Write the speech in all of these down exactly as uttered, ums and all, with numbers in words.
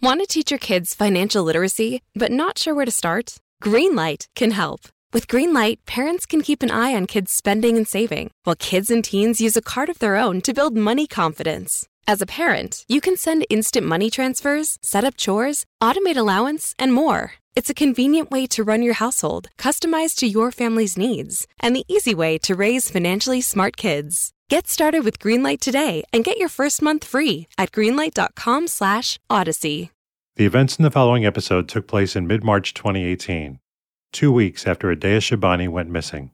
Want to teach your kids financial literacy, but not sure where to start? Greenlight can help. With Greenlight, parents can keep an eye on kids' spending and saving, while kids and teens use a card of their own to build money confidence. As a parent, you can send instant money transfers, set up chores, automate allowance, and more. It's a convenient way to run your household, customized to your family's needs, and the easy way to raise financially smart kids. Get started with Greenlight today and get your first month free at greenlight.com slash odyssey. The events in the following episode took place in mid-March twenty eighteen, two weeks after Adeya Shabani went missing.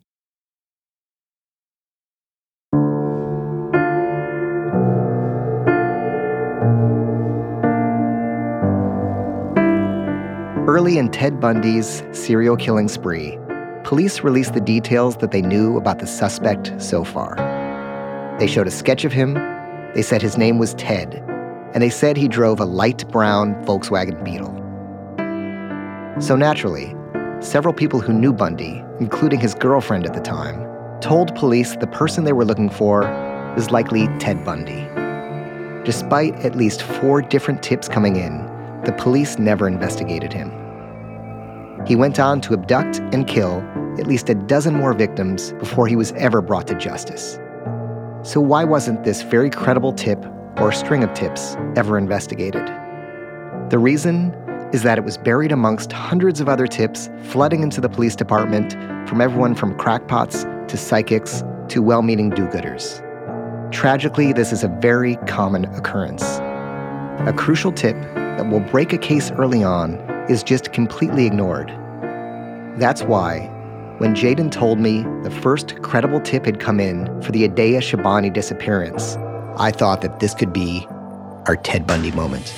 Early in Ted Bundy's serial killing spree, police released the details that they knew about the suspect so far. They showed a sketch of him, they said his name was Ted, and they said he drove a light brown Volkswagen Beetle. So naturally, several people who knew Bundy, including his girlfriend at the time, told police the person they were looking for was likely Ted Bundy. Despite at least four different tips coming in, the police never investigated him. He went on to abduct and kill at least a dozen more victims before he was ever brought to justice. So why wasn't this very credible tip, or string of tips, ever investigated? The reason is that it was buried amongst hundreds of other tips flooding into the police department from everyone from crackpots to psychics to well-meaning do-gooders. Tragically, this is a very common occurrence. A crucial tip that will break a case early on is just completely ignored. That's why, when Jaden told me the first credible tip had come in for the Adeya Shabani disappearance, I thought that this could be our Ted Bundy moment.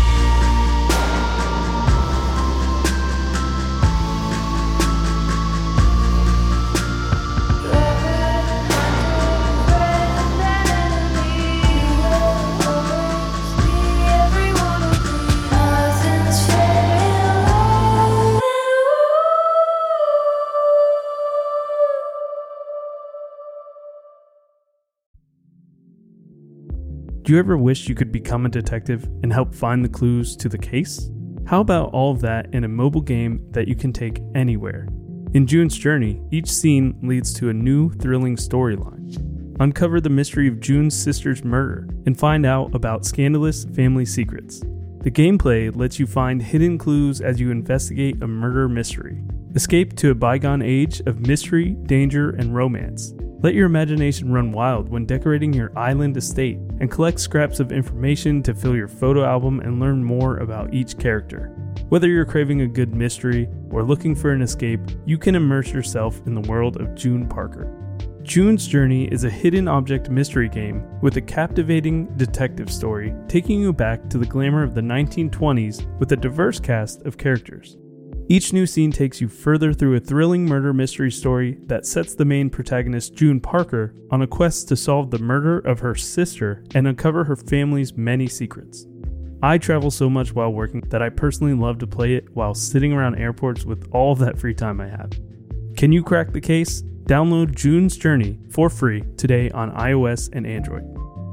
Do you ever wish you could become a detective and help find the clues to the case? How about all of that in a mobile game that you can take anywhere? In June's Journey, each scene leads to a new, thrilling storyline. Uncover the mystery of June's sister's murder and find out about scandalous family secrets. The gameplay lets you find hidden clues as you investigate a murder mystery. Escape to a bygone age of mystery, danger, and romance. Let your imagination run wild when decorating your island estate and collect scraps of information to fill your photo album and learn more about each character. Whether you're craving a good mystery or looking for an escape, you can immerse yourself in the world of June Parker. June's Journey is a hidden object mystery game with a captivating detective story taking you back to the glamour of the nineteen twenties with a diverse cast of characters. Each new scene takes you further through a thrilling murder mystery story that sets the main protagonist, June Parker, on a quest to solve the murder of her sister and uncover her family's many secrets. I travel so much while working that I personally love to play it while sitting around airports with all of that free time I have. Can you crack the case? Download June's Journey for free today on iOS and Android.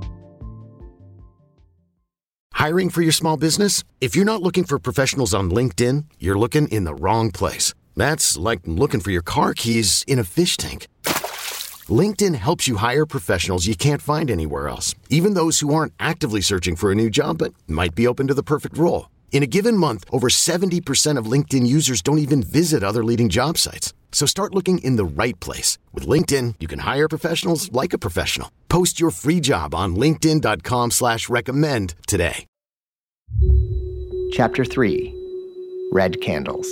Hiring for your small business? If you're not looking for professionals on LinkedIn, you're looking in the wrong place. That's like looking for your car keys in a fish tank. LinkedIn helps you hire professionals you can't find anywhere else, even those who aren't actively searching for a new job but might be open to the perfect role. In a given month, over seventy percent of LinkedIn users don't even visit other leading job sites. So start looking in the right place. With LinkedIn, you can hire professionals like a professional. Post your free job on linkedin.com slash recommend today. Chapter three, Red Candles.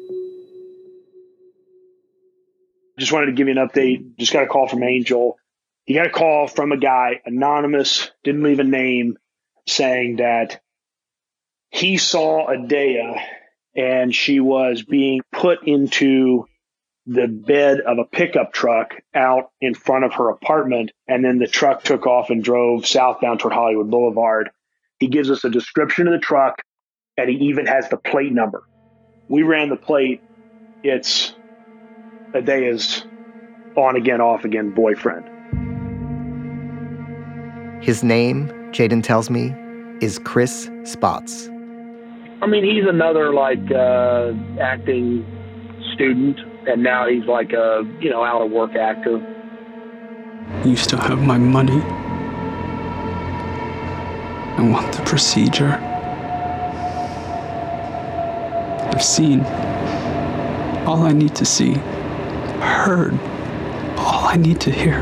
Just wanted to give you an update. Just got a call from Angel. He got a call from a guy, anonymous, didn't leave a name, saying that he saw Adeya and she was being put into the bed of a pickup truck out in front of her apartment. And then the truck took off and drove southbound toward Hollywood Boulevard. He gives us a description of the truck, and he even has the plate number. We ran the plate. It's Adeya's on-again, off-again boyfriend. His name, Jaden tells me, is Chris Spots. I mean, he's another, like, uh, acting student, and now he's like a, you know, out-of-work actor. You still have my money. I want the procedure. I've seen all I need to see, heard all I need to hear.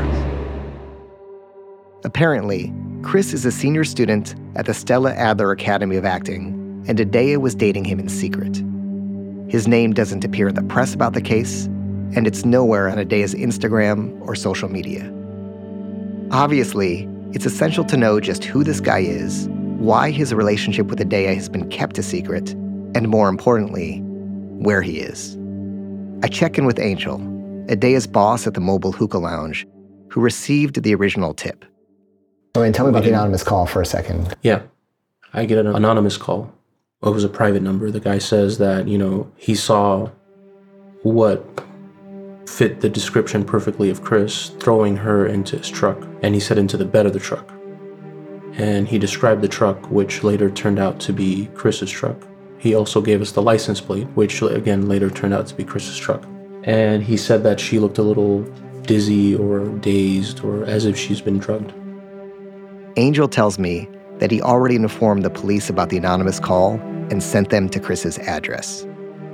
Apparently, Chris is a senior student at the Stella Adler Academy of Acting, and Adea was dating him in secret. His name doesn't appear in the press about the case, and it's nowhere on Adea's Instagram or social media. Obviously, it's essential to know just who this guy is, why his relationship with Adea has been kept a secret, and more importantly, where he is. I check in with Angel, Adea's boss at the mobile hookah lounge, who received the original tip. I mean, tell me about the anonymous call for a second. Yeah, I get an anonymous call. It was a private number. The guy says that, you know, he saw what fit the description perfectly of Chris throwing her into his truck. And he said into the bed of the truck. And he described the truck, which later turned out to be Chris's truck. He also gave us the license plate, which again later turned out to be Chris's truck. And he said that she looked a little dizzy or dazed or as if she's been drugged. Angel tells me that he already informed the police about the anonymous call and sent them to Chris's address.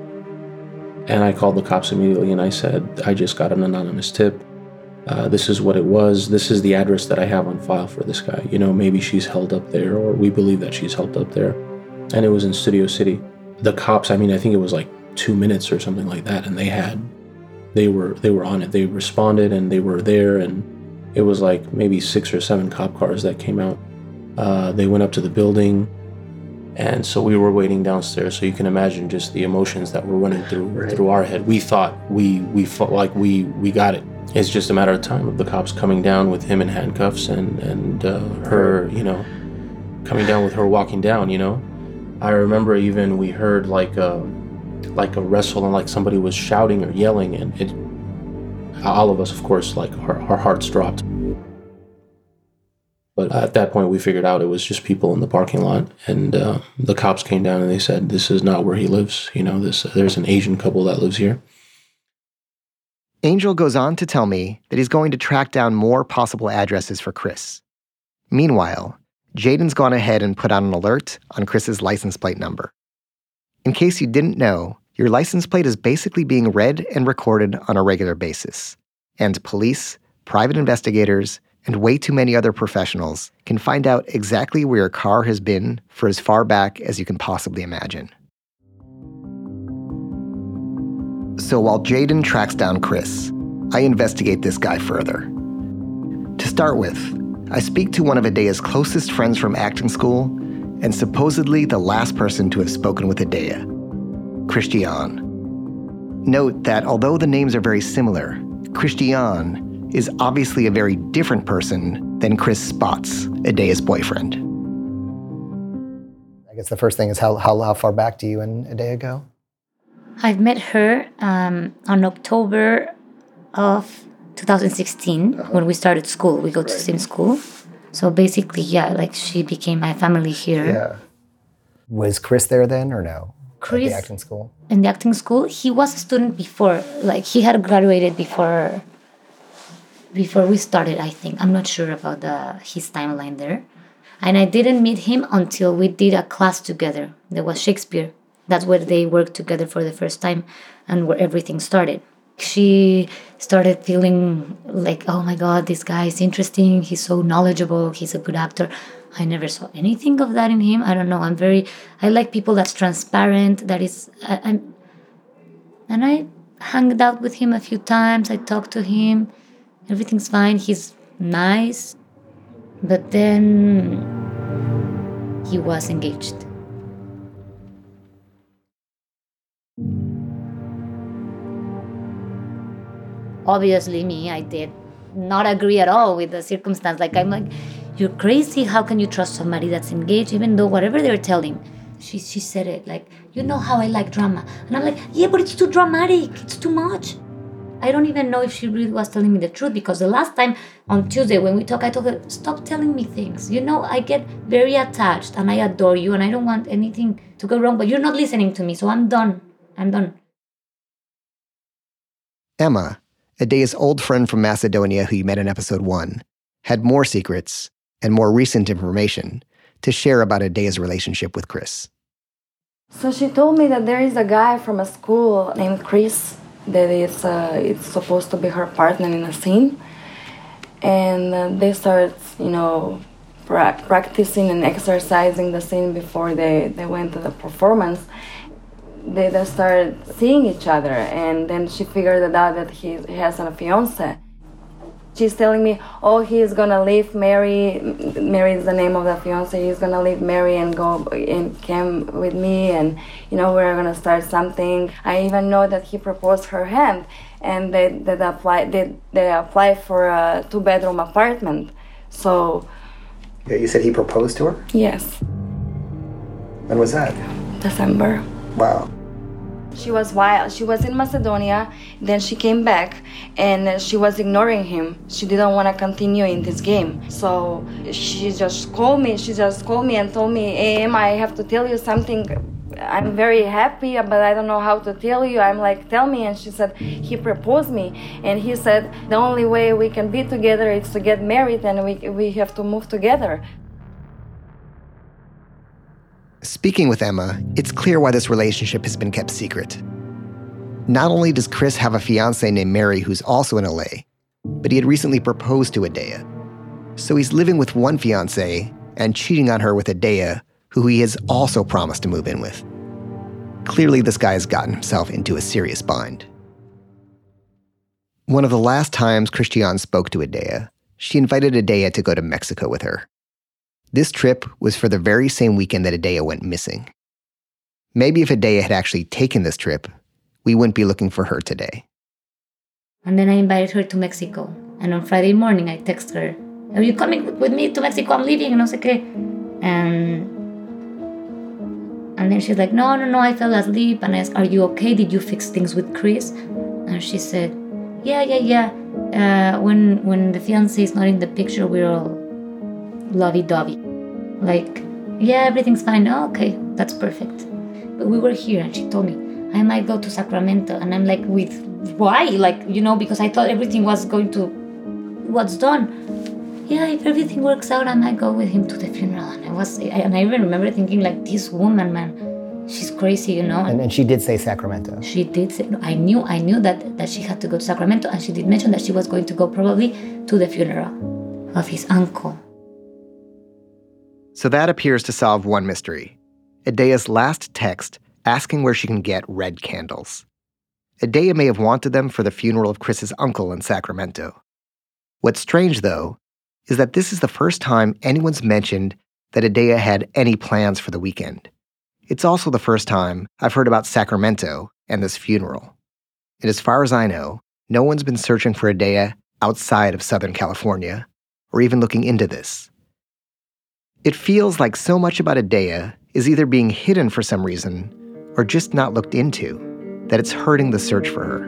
And I called the cops immediately and I said, I just got an anonymous tip. Uh, this is what it was. This is the address that I have on file for this guy. You know, maybe she's held up there, or we believe that she's held up there. And it was in Studio City. The cops, I mean, I think it was like two minutes or something like that. And they had, they were, they were on it. They responded and they were there. And it was like maybe six or seven cop cars that came out. Uh, they went up to the building. And so we were waiting downstairs. So you can imagine just the emotions that were running through right. through our head. We thought we we felt like we we got it. It's just a matter of time of the cops coming down with him in handcuffs and and uh, her, you know, coming down with her walking down. You know, I remember even we heard like a like a wrestle and like somebody was shouting or yelling, and it. All of us, of course, like our, our hearts dropped. But at that point, we figured out it was just people in the parking lot, and uh, the cops came down and they said, "This is not where he lives. You know, this there's an Asian couple that lives here." Angel goes on to tell me that he's going to track down more possible addresses for Chris. Meanwhile, Jaden's gone ahead and put out an alert on Chris's license plate number. In case you didn't know, your license plate is basically being read and recorded on a regular basis, and police, private investigators, and way too many other professionals can find out exactly where your car has been for as far back as you can possibly imagine. So while Jaden tracks down Chris, I investigate this guy further. To start with, I speak to one of Adea's closest friends from acting school, and supposedly the last person to have spoken with Adea, Christian. Note that although the names are very similar, Christian is obviously a very different person than Chris Spots, Adea's boyfriend. I guess the first thing is how how, how far back do you and Adea go? I've met her um, on October of two thousand sixteen uh-huh. when we started school. We go to the same school. So basically, yeah, like she became my family here. Yeah. Was Chris there then or no? Chris, at the acting school? In the acting school, he was a student before. Like he had graduated before before we started, I think. I'm not sure about the his timeline there. And I didn't meet him until we did a class together. There was Shakespeare. That's where they worked together for the first time and where everything started. She started feeling like, oh my God, this guy is interesting. He's so knowledgeable. He's a good actor. I never saw anything of that in him. I don't know. I'm very, I like people that's transparent, that is, I, I'm, and I hung out with him a few times. I talked to him. Everything's fine. He's nice. But then he was engaged. Obviously, me, I did not agree at all with the circumstance. Like, I'm like, you're crazy. How can you trust somebody that's engaged, even though whatever they're telling? She she said it like, you know how I like drama. And I'm like, yeah, but it's too dramatic. It's too much. I don't even know if she really was telling me the truth, because the last time on Tuesday when we talked, I told her, stop telling me things. You know, I get very attached and I adore you and I don't want anything to go wrong, but you're not listening to me, so I'm done. I'm done. Emma, Adea's old friend from Macedonia who you met in episode one, had more secrets and more recent information to share about Adea's relationship with Chris. So she told me that there is a guy from a school named Chris that is uh, it's supposed to be her partner in a scene. And uh, they start, you know, pra- practicing and exercising the scene before they, they went to the performance. They just started seeing each other, and then she figured it out that he, he has a fiance. She's telling me, oh, he's gonna leave Mary. Mary is the name of the fiance. He's gonna leave Mary and go and come with me, and you know we're gonna start something. I even know that he proposed her hand, and they they apply they they apply for a two bedroom apartment. So. Yeah, you said he proposed to her? Yes. When was that? December. Wow. She was wild. She was in Macedonia, then she came back, and she was ignoring him. She didn't want to continue in this game. So she just called me. She just called me and told me, hey, Emma, I have to tell you something. I'm very happy, but I don't know how to tell you. I'm like, tell me. And she said, he proposed me. And he said, the only way we can be together is to get married, and we we have to move together. Speaking with Emma, it's clear why this relationship has been kept secret. Not only does Chris have a fiancée named Mary who's also in L A, but he had recently proposed to Adea. So he's living with one fiancée and cheating on her with Adea, who he has also promised to move in with. Clearly, this guy has gotten himself into a serious bind. One of the last times Christiane spoke to Adea, she invited Adea to go to Mexico with her. This trip was for the very same weekend that Adea went missing. Maybe if Adea had actually taken this trip, we wouldn't be looking for her today. And then I invited her to Mexico. And on Friday morning, I texted her, are you coming with me to Mexico? I'm leaving, no sé qué. And, and then she's like, no, no, no, I fell asleep. And I asked, are you okay? Did you fix things with Chris? And she said, yeah, yeah, yeah. Uh, when, when the fiancé is not in the picture, we're all lovey-dovey. Like, yeah, everything's fine. Oh, okay, that's perfect. But we were here and she told me, I might go to Sacramento. And I'm like, with why? Like, you know, because I thought everything was going to, what's done. Yeah, if everything works out, I might go with him to the funeral. And I was, and I even remember thinking, like, this woman, man, she's crazy, you know. And, and she did say Sacramento. She did say, I knew, I knew that, that she had to go to Sacramento, and she did mention that she was going to go probably to the funeral of his uncle. So that appears to solve one mystery. Adea's last text asking where she can get red candles. Adea may have wanted them for the funeral of Chris's uncle in Sacramento. What's strange, though, is that this is the first time anyone's mentioned that Adea had any plans for the weekend. It's also the first time I've heard about Sacramento and this funeral. And as far as I know, no one's been searching for Adea outside of Southern California, or even looking into this. It feels like so much about Adea is either being hidden for some reason or just not looked into, that it's hurting the search for her.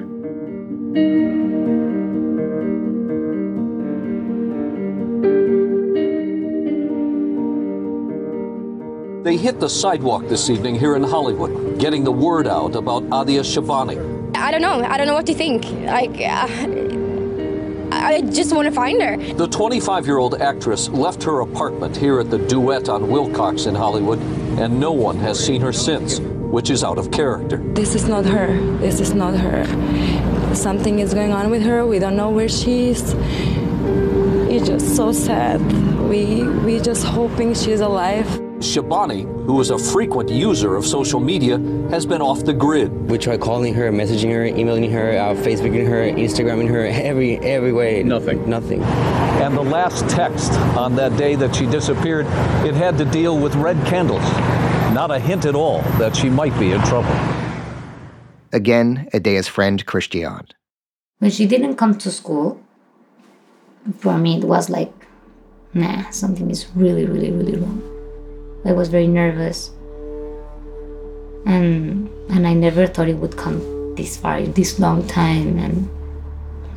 They hit the sidewalk this evening here in Hollywood, getting the word out about Adea Shahbani. I don't know. I don't know what to think. Like, uh, I just want to find her. The twenty-five-year-old actress left her apartment here at the Duet on Wilcox in Hollywood, and no one has seen her since, which is out of character. This is not her. This is not her. Something is going on with her. We don't know where she is. It's just so sad. We we just hoping she's alive. Shahbani, who is a frequent user of social media, has been off the grid. We tried calling her, messaging her, emailing her, uh, Facebooking her, Instagramming her, every every way. Nothing. Nothing. And the last text on that day that she disappeared, it had to deal with red candles. Not a hint at all that she might be in trouble. Again, Adea's friend, Christiane. When she didn't come to school, for me it was like, nah, something is really, really, really wrong. I was very nervous. And and I never thought it would come this far, this long time. And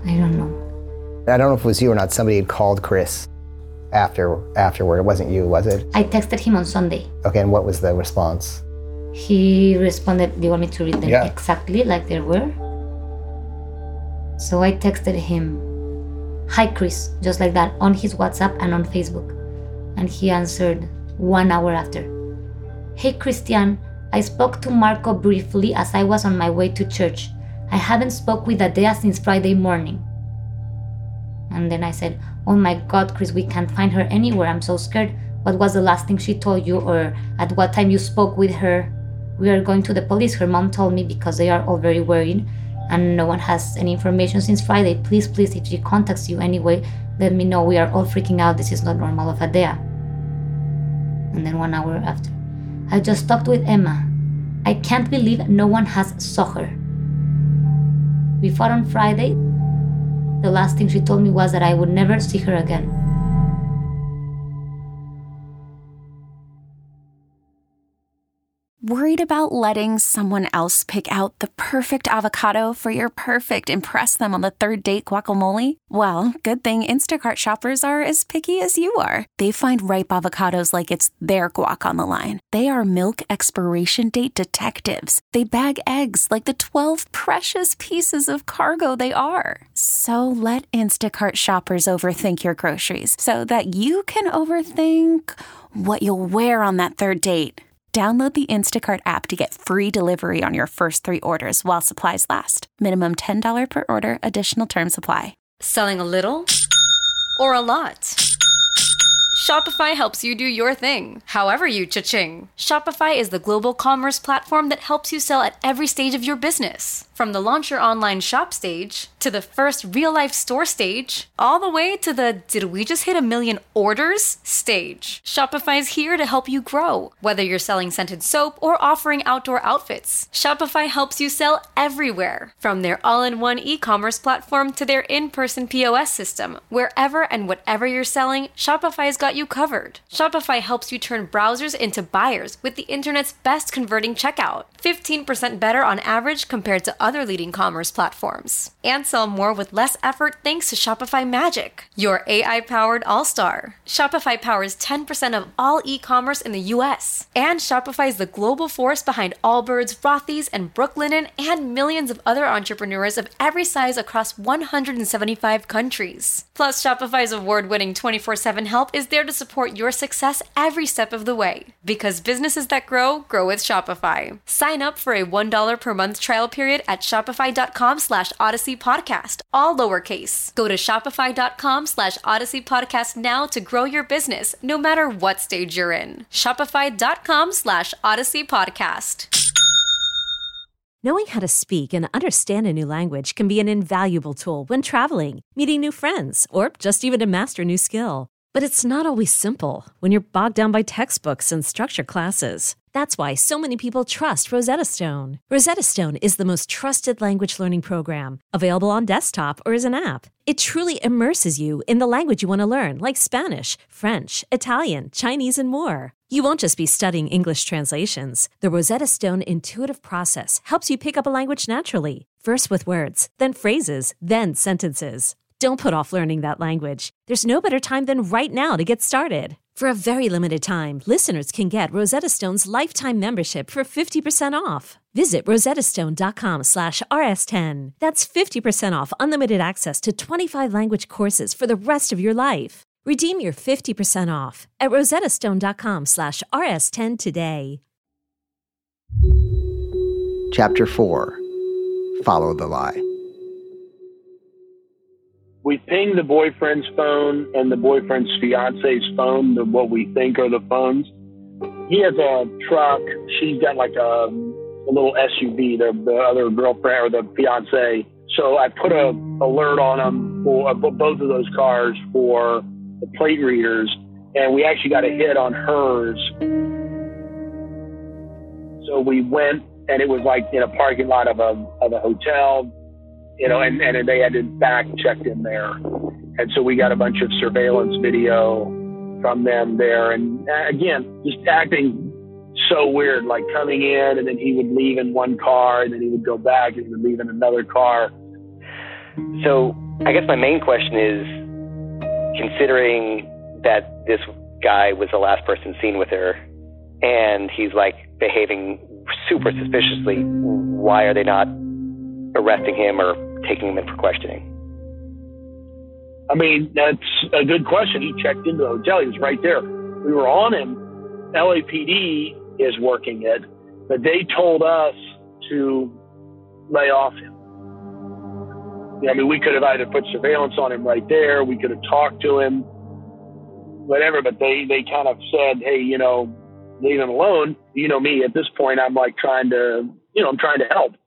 I don't know. I don't know if it was you or not. Somebody had called Chris after afterward. It wasn't you, was it? I texted him on Sunday. Okay, and what was the response? He responded, do you want me to read them Yeah. exactly like they were? So I texted him, hi Chris, just like that, on his WhatsApp and on Facebook. And he answered one hour after. Hey Christian, I spoke to Marco briefly as I was on my way to church. I haven't spoke with Adea since Friday morning. And then I said, oh my God, Chris, we can't find her anywhere. I'm so scared. What was the last thing she told you, or at what time you spoke with her? We are going to the police, her mom told me, because they are all very worried and no one has any information since Friday. Please, please, if she contacts you anyway, let me know. We are all freaking out. This is not normal of Adea. And then one hour after, I just talked with Emma. I can't believe no one has saw her. We fought on Friday. The last thing she told me was that I would never see her again. Worried about letting someone else pick out the perfect avocado for your perfect impress them on the third date guacamole? Well, good thing Instacart shoppers are as picky as you are. They find ripe avocados like it's their guac on the line. They are milk expiration date detectives. They bag eggs like the twelve precious pieces of cargo they are. So let Instacart shoppers overthink your groceries so that you can overthink what you'll wear on that third date. Download the Instacart app to get free delivery on your first three orders while supplies last. Minimum ten dollars per order. Additional terms apply. Selling a little or a lot? Shopify helps you do your thing, however you cha-ching. Shopify is the global commerce platform that helps you sell at every stage of your business. From the launch your online shop stage, to the first real-life store stage, all the way to the did we just hit a million orders stage. Shopify is here to help you grow. Whether you're selling scented soap or offering outdoor outfits, Shopify helps you sell everywhere. From their all-in-one e-commerce platform to their in-person P O S system, wherever and whatever you're selling, Shopify's got you covered. Shopify helps you turn browsers into buyers with the internet's best converting checkout. fifteen percent better on average compared to other leading commerce platforms. And sell more with less effort thanks to Shopify Magic, your A I-powered all-star. Shopify powers ten percent of all e-commerce in the U S. And Shopify is the global force behind Allbirds, Rothy's, and Brooklinen, and millions of other entrepreneurs of every size across one hundred seventy-five countries. Plus, Shopify's award-winning twenty-four seven help is there to support your success every step of the way. Because businesses that grow, grow with Shopify. Sign up for a one dollar per month trial period at shopify.com slash Odyssey Podcast, all lowercase. Go to shopify.com slash Odyssey Podcast now to grow your business, no matter what stage you're in. Shopify.com slash Odyssey Podcast. Knowing how to speak and understand a new language can be an invaluable tool when traveling, meeting new friends, or just even to master a new skill. But it's not always simple when you're bogged down by textbooks and structure classes. That's why so many people trust Rosetta Stone. Rosetta Stone is the most trusted language learning program, available on desktop or as an app. It truly immerses you in the language you want to learn, like Spanish, French, Italian, Chinese, and more. You won't just be studying English translations. The Rosetta Stone intuitive process helps you pick up a language naturally, first with words, then phrases, then sentences. Don't put off learning that language. There's no better time than right now to get started. For a very limited time, listeners can get Rosetta Stone's lifetime membership for fifty percent off. Visit rosettastone.com slash rs10. That's fifty percent off unlimited access to twenty-five language courses for the rest of your life. Redeem your fifty percent off at rosettastone.com slash rs10 today. Chapter four. Follow the Lie. We ping the boyfriend's phone and the boyfriend's fiance's phone, the, what we think are the phones. He has a truck. She's got like a, a little S U V, the, the other girlfriend or the fiance. So I put a alert on them for uh, both of those cars for the plate readers, and we actually got a hit on hers. So we went, and it was like in a parking lot of a of a hotel. You know, and, and they had in fact checked in there. And so we got a bunch of surveillance video from them there. And uh, again, just acting so weird, like coming in and then he would leave in one car and then he would go back and he would leave in another car. So I guess my main question is, considering that this guy was the last person seen with her and he's like behaving super suspiciously, why are they not arresting him or taking him in for questioning? I mean, that's a good question. He checked into the hotel. He was right there. We were on him. L A P D is working it, but they told us to lay off him. I mean, we could have either put surveillance on him right there. We could have talked to him, whatever, but they, they kind of said, hey, you know, leave him alone. You know me, at this point, I'm like trying to, you know, I'm trying to help.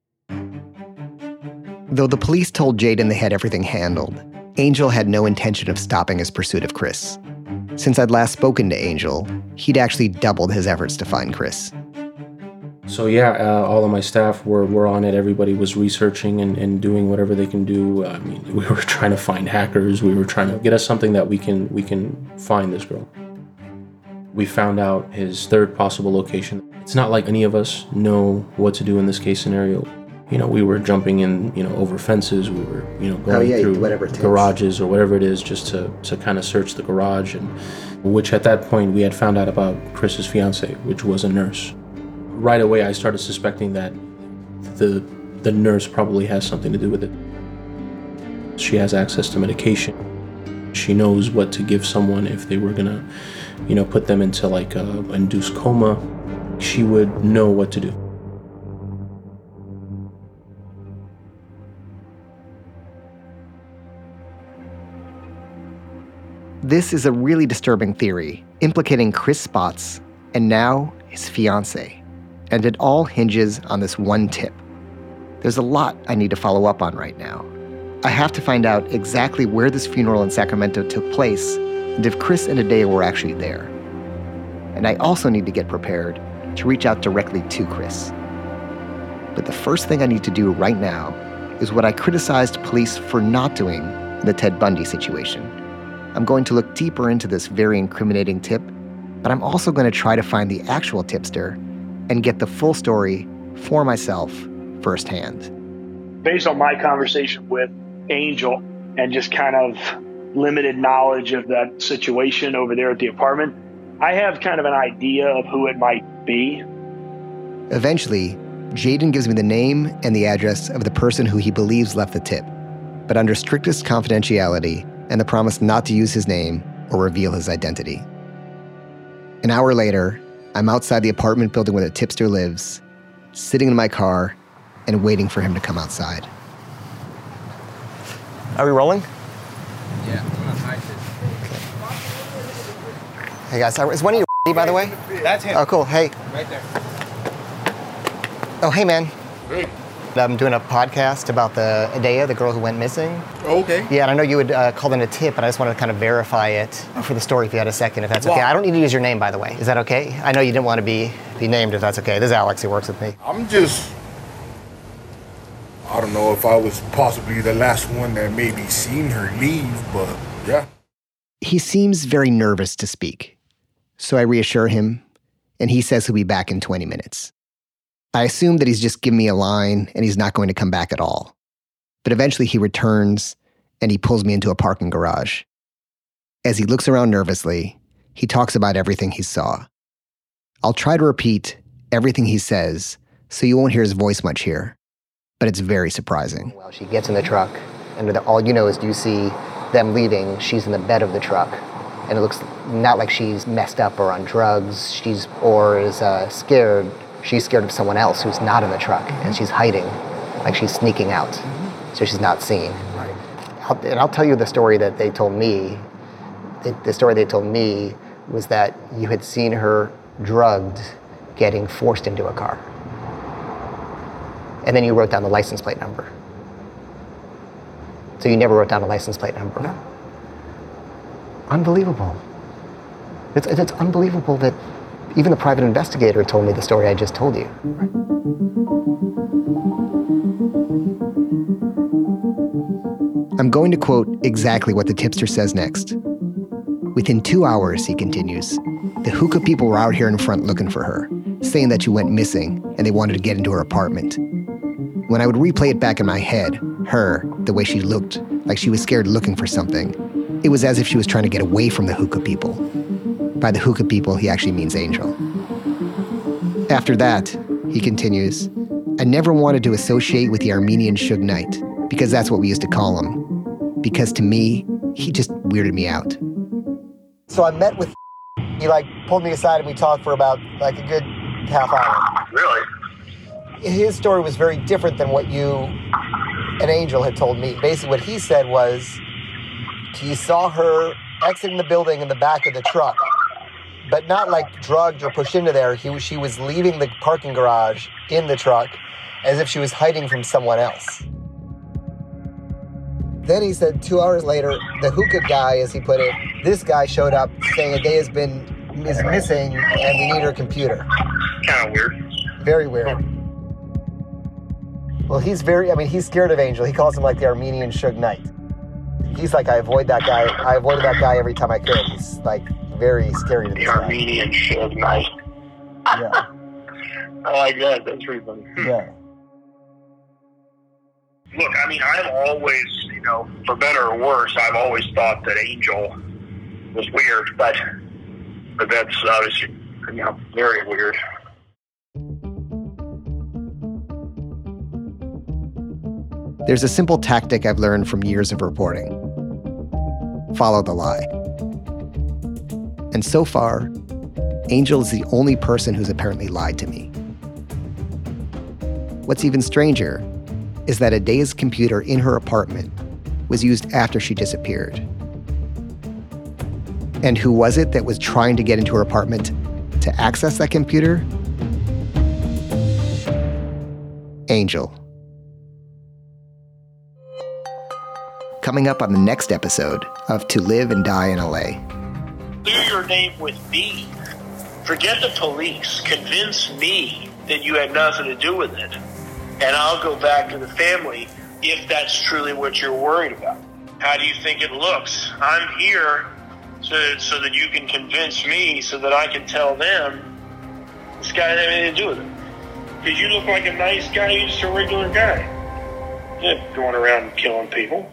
Though the police told Jaden they had everything handled, Angel had no intention of stopping his pursuit of Chris. Since I'd last spoken to Angel, he'd actually doubled his efforts to find Chris. So yeah, uh, all of my staff were, were on it. Everybody was researching and, and doing whatever they can do. I mean, we were trying to find hackers. We were trying to get us something that we can we can find this girl. We found out his third possible location. It's not like any of us know what to do in this case scenario. You know, we were jumping in, you know, over fences. We were, you know, going oh, yeah, through whatever it takes. garages or whatever it is just to, to kind of search the garage. And which at that point we had found out about Chris's fiance, which was a nurse. Right away, I started suspecting that the the nurse probably has something to do with it. She has access to medication. She knows what to give someone if they were gonna, you know, put them into like a induced coma. She would know what to do. This is a really disturbing theory, implicating Chris Spotts and now his fiancée. And it all hinges on this one tip. There's a lot I need to follow up on right now. I have to find out exactly where this funeral in Sacramento took place and if Chris and Adea were actually there. And I also need to get prepared to reach out directly to Chris. But the first thing I need to do right now is what I criticized police for not doing in the Ted Bundy situation. I'm going to look deeper into this very incriminating tip, but I'm also going to try to find the actual tipster and get the full story for myself firsthand. Based on my conversation with Angel and just kind of limited knowledge of that situation over there at the apartment, I have kind of an idea of who it might be. Eventually, Jaden gives me the name and the address of the person who he believes left the tip, but under strictest confidentiality and the promise not to use his name or reveal his identity. An hour later, I'm outside the apartment building where the tipster lives, sitting in my car and waiting for him to come outside. Are we rolling? Yeah. Hey guys, is one of you ready, by the way? That's him. Oh, cool. Hey. Right there. Oh, hey, man. Hey. I'm doing a podcast about the Adea, the girl who went missing. Okay. Yeah, and I know you would uh, call in a tip, but I just wanted to kind of verify it for the story if you had a second, if that's okay. I don't need to use your name, by the way. Is that okay? I know you didn't want to be, be named, if that's okay. This is Alex, he works with me. I'm just, I don't know if I was possibly the last one that maybe seen her leave, but yeah. He seems very nervous to speak, so I reassure him, and he says he'll be back in twenty minutes. I assume that he's just giving me a line and he's not going to come back at all. But eventually he returns and he pulls me into a parking garage. As he looks around nervously, he talks about everything he saw. I'll try to repeat everything he says so you won't hear his voice much here, but it's very surprising. Well, she gets in the truck and all you know is you see them leaving. She's in the bed of the truck and it looks not like she's messed up or on drugs she's or is uh, scared. She's scared of someone else who's not in the truck, and she's hiding, like she's sneaking out, so she's not seen. Right. I'll, and I'll tell you the story that they told me. The, the story they told me was that you had seen her drugged, getting forced into a car. And then you wrote down the license plate number. So you never wrote down a license plate number. No. Unbelievable. It's, it's unbelievable that even the private investigator told me the story I just told you. I'm going to quote exactly what the tipster says next. Within two hours, he continues, the hookah people were out here in front looking for her, saying that she went missing and they wanted to get into her apartment. When I would replay it back in my head, her, the way she looked, like she was scared looking for something. It was as if she was trying to get away from the hookah people. By the hookah people, he actually means Angel. After that, he continues, I never wanted to associate with the Armenian Suge Knight, because that's what we used to call him. Because to me, he just weirded me out. So I met with he like pulled me aside and we talked for about like a good half hour. Really? His story was very different than what you and Angel had told me. Basically what he said was he saw her exiting the building in the back of the truck, but not like drugged or pushed into there. He, she was leaving the parking garage in the truck as if she was hiding from someone else. Then he said two hours later, the hookah guy, as he put it, this guy showed up saying a day has been is missing and we need her computer. Kind of weird. Very weird. Well, he's very, I mean, he's scared of Angel. He calls him like the Armenian Suge Knight. He's like, I avoid that guy. I avoided that guy every time I could. He's like very scary to this The guy. Armenian Suge Knight. Yeah. I like that. That's pretty funny. Yeah. Look, I mean, I've always, you know, for better or worse, I've always thought that Angel was weird, but but that's obviously, you know, very weird. There's a simple tactic I've learned from years of reporting. Follow the lie. And so far, Angel is the only person who's apparently lied to me. What's even stranger is that Adea's computer in her apartment was used after she disappeared. And who was it that was trying to get into her apartment to access that computer? Angel. Coming up on the next episode of To Live and Die in L A. Clear your name with me. Forget the police. Convince me that you had nothing to do with it. And I'll go back to the family if that's truly what you're worried about. How do you think it looks? I'm here so, so that you can convince me so that I can tell them this guy had anything to do with it. Because you look like a nice guy, you're just a regular guy. Yeah, going around and killing people.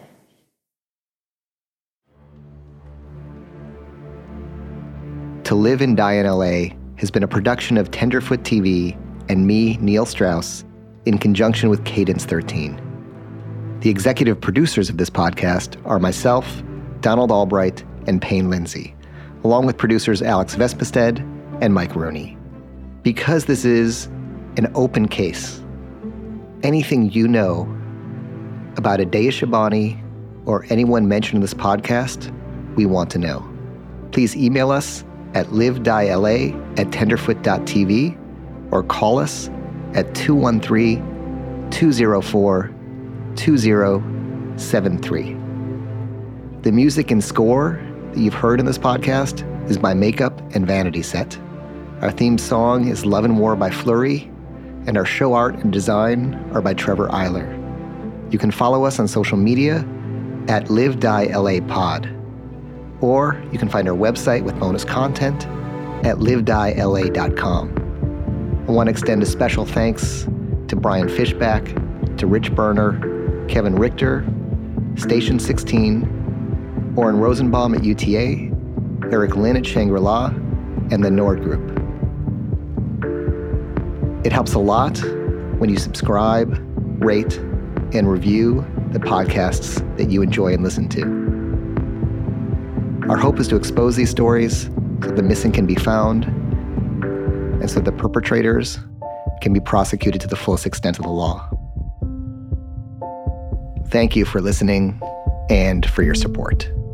To Live and Die in L A has been a production of Tenderfoot T V and me, Neil Strauss, in conjunction with Cadence thirteen. The executive producers of this podcast are myself, Donald Albright, and Payne Lindsay, along with producers Alex Vespestead and Mike Rooney. Because this is an open case, anything you know about Adea Shabani or anyone mentioned in this podcast, we want to know. Please email us at livediela at tenderfoot dot t v or call us at two one three, two oh four, two oh seven three. The music and score that you've heard in this podcast is by Makeup and Vanity Set. Our theme song is Love and War by Flurry, and our show art and design are by Trevor Eiler. You can follow us on social media at LiveDieLAPod, or you can find our website with bonus content at live die l a dot com. I want to extend a special thanks to Brian Fishback, to Rich Berner, Kevin Richter, Station sixteen, Oren Rosenbaum at U T A, Eric Lynn at Shangri-La, and the Nord Group. It helps a lot when you subscribe, rate, and review the podcasts that you enjoy and listen to. Our hope is to expose these stories so the missing can be found and so the perpetrators can be prosecuted to the fullest extent of the law. Thank you for listening and for your support.